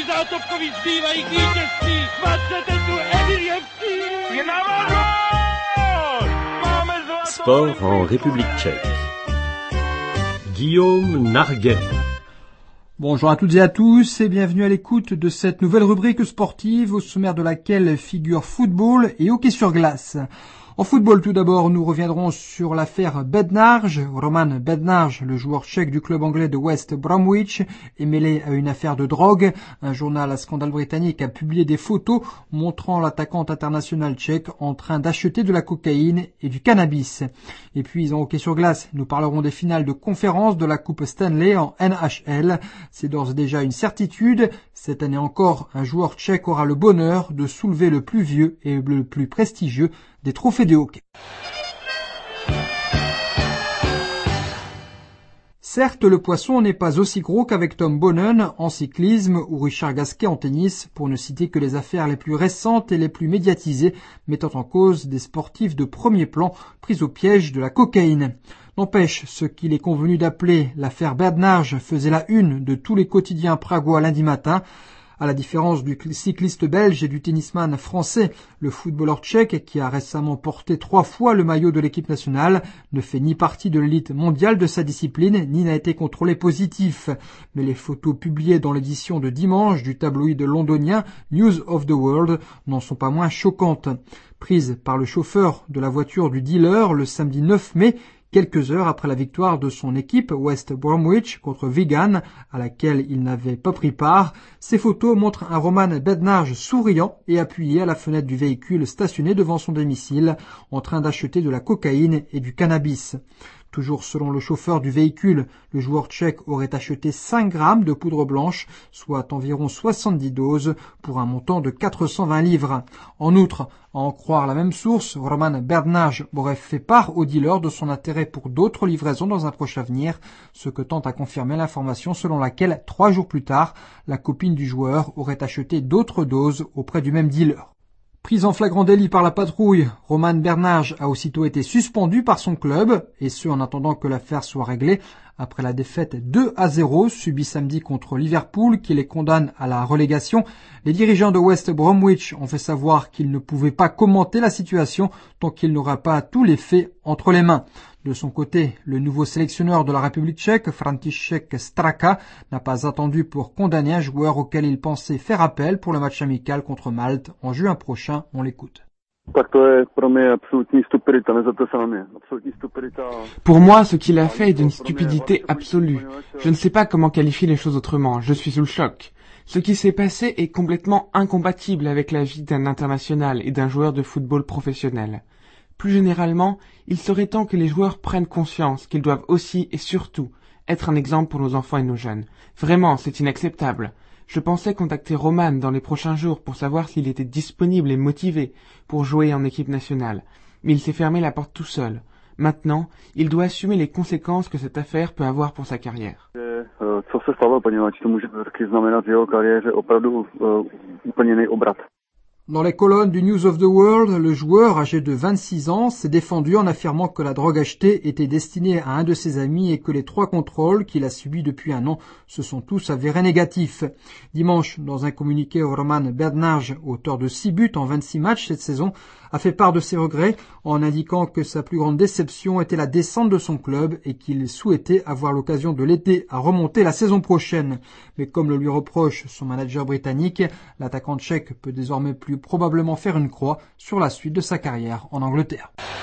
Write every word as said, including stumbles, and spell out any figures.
Zátopkovi zbývají k vítězství. dvacet tu Eviljevský. Je na Máme zlato. Sport en République tchèque. Guillaume Narguet. Bonjour à toutes et à tous et bienvenue à l'écoute de cette nouvelle rubrique sportive au sommaire de laquelle figurent football et hockey sur glace. En football, tout d'abord, nous reviendrons sur l'affaire Bednář. Roman Bednář, le joueur tchèque du club anglais de West Bromwich, est mêlé à une affaire de drogue. Un journal à scandale britannique a publié des photos montrant l'attaquant international tchèque en train d'acheter de la cocaïne et du cannabis. Et puis, en hockey sur glace, nous parlerons des finales de conférence de la Coupe Stanley en N H L. C'est d'ores et déjà une certitude. Cette année encore, un joueur tchèque aura le bonheur de soulever le plus vieux et le plus prestigieux des trophées de hockey. Certes, le poisson n'est pas aussi gros qu'avec Tom Boonen en cyclisme ou Richard Gasquet en tennis, pour ne citer que les affaires les plus récentes et les plus médiatisées, mettant en cause des sportifs de premier plan pris au piège de la cocaïne. N'empêche, ce qu'il est convenu d'appeler l'affaire Bednář faisait la une de tous les quotidiens pragois lundi matin. À la différence du cycliste belge et du tennisman français, le footballeur tchèque, qui a récemment porté trois fois le maillot de l'équipe nationale, ne fait ni partie de l'élite mondiale de sa discipline, ni n'a été contrôlé positif. Mais les photos publiées dans l'édition de dimanche du tabloïd londonien News of the World n'en sont pas moins choquantes. Prises par le chauffeur de la voiture du dealer le samedi neuf mai, quelques heures après la victoire de son équipe West Bromwich contre Wigan, à laquelle il n'avait pas pris part, ces photos montrent un Roman Bednář souriant et appuyé à la fenêtre du véhicule stationné devant son domicile, en train d'acheter de la cocaïne et du cannabis. Toujours selon le chauffeur du véhicule, le joueur tchèque aurait acheté cinq grammes de poudre blanche, soit environ soixante-dix doses, pour un montant de quatre cent vingt livres. En outre, à en croire la même source, Roman Bednář aurait fait part au dealer de son intérêt pour d'autres livraisons dans un proche avenir, ce que tente à confirmer l'information selon laquelle, trois jours plus tard, la copine du joueur aurait acheté d'autres doses auprès du même dealer. Pris en flagrant délit par la patrouille, Roman Bednář a aussitôt été suspendu par son club, et ce en attendant que l'affaire soit réglée, après la défaite deux à zéro subie samedi contre Liverpool qui les condamne à la relégation. Les dirigeants de West Bromwich ont fait savoir qu'ils ne pouvaient pas commenter la situation tant qu'il n'aura pas tous les faits entre les mains. De son côté, le nouveau sélectionneur de la République tchèque, František Straka, n'a pas attendu pour condamner un joueur auquel il pensait faire appel pour le match amical contre Malte en juin prochain. On l'écoute. Pour moi, ce qu'il a fait est d'une stupidité absolue. Je ne sais pas comment qualifier les choses autrement. Je suis sous le choc. Ce qui s'est passé est complètement incompatible avec la vie d'un international et d'un joueur de football professionnel. Plus généralement, il serait temps que les joueurs prennent conscience qu'ils doivent aussi et surtout être un exemple pour nos enfants et nos jeunes. Vraiment, c'est inacceptable. Je pensais contacter Roman dans les prochains jours pour savoir s'il était disponible et motivé pour jouer en équipe nationale. Mais il s'est fermé la porte tout seul. Maintenant, il doit assumer les conséquences que cette affaire peut avoir pour sa carrière. Dans les colonnes du News of the World, le joueur, âgé de vingt-six ans, s'est défendu en affirmant que la drogue achetée était destinée à un de ses amis et que les trois contrôles qu'il a subis depuis un an se sont tous avérés négatifs. Dimanche, dans un communiqué, Roman Bednář, auteur de six buts en vingt-six matchs cette saison, a fait part de ses regrets en indiquant que sa plus grande déception était la descente de son club et qu'il souhaitait avoir l'occasion de l'aider à remonter la saison prochaine. Mais comme le lui reproche son manager britannique, l'attaquant tchèque peut désormais plus probablement faire une croix sur la suite de sa carrière en Angleterre.